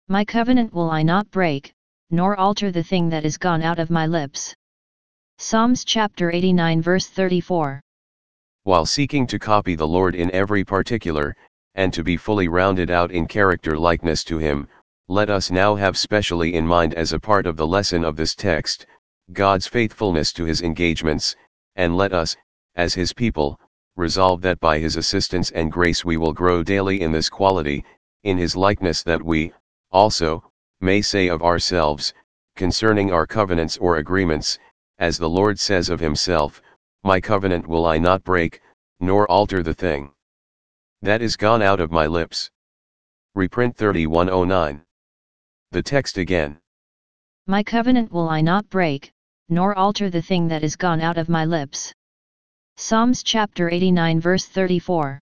My covenant will I not break, nor alter the thing that is gone out of my lips. Psalms chapter 89 verse 34. While seeking to copy the Lord in every particular, and to be fully rounded out in character likeness to Him, let us now have specially in mind as a part of the lesson of this text, God's faithfulness to His engagements, and let us, as His people, resolve that by His assistance and grace we will grow daily in this quality, in His likeness, that we, also, may say of ourselves, concerning our covenants or agreements, as the Lord says of Himself, My covenant will I not break, nor alter the thing that is gone out of my lips. Reprint 3109. The text again. My covenant will I not break, nor alter the thing that is gone out of my lips. Psalms chapter 89 verse 34.